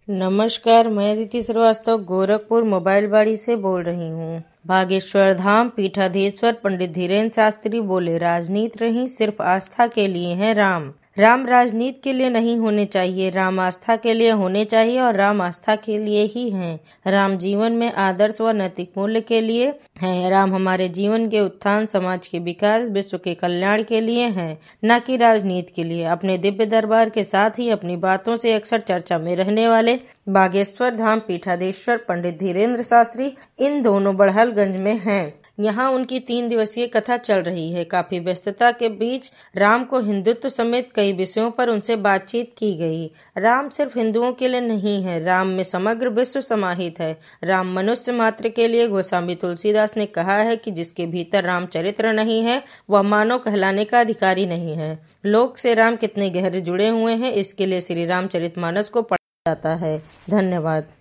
नमस्कार, मैं अदिति श्रीवास्तव गोरखपुर मोबाइल बाड़ी से बोल रही हूँ। बागेश्वर धाम पीठाधीश्वर पंडित धीरेन्द्र शास्त्री बोले, राजनीति नहीं, सिर्फ आस्था के लिए है राम। राम राजनीति के लिए नहीं होने चाहिए, राम आस्था के लिए होने चाहिए और राम आस्था के लिए ही हैं। राम जीवन में आदर्श व नैतिक मूल्य के लिए हैं। राम हमारे जीवन के उत्थान, समाज के विकास, विश्व के कल्याण के लिए हैं, न कि राजनीति के लिए। अपने दिव्य दरबार के साथ ही अपनी बातों से अक्सर चर्चा में रहने वाले बागेश्वर धाम पीठाधीश्वर पंडित धीरेन्द्र शास्त्री इन दोनों बड़हलगंज में हैं। यहाँ उनकी 3 दिवसीय कथा चल रही है। काफी व्यस्तता के बीच राम को हिंदुत्व समेत कई विषयों पर उनसे बातचीत की गई। राम सिर्फ हिंदुओं के लिए नहीं है, राम में समग्र विश्व समाहित है। राम मनुष्य मात्र के लिए। गोस्वामी तुलसीदास ने कहा है कि जिसके भीतर राम चरित्र नहीं है वह मानव कहलाने का अधिकारी नहीं है। लोक से राम कितने गहरे जुड़े हुए हैं, इसके लिए श्री रामचरितमानस को पढ़ा जाता है। धन्यवाद।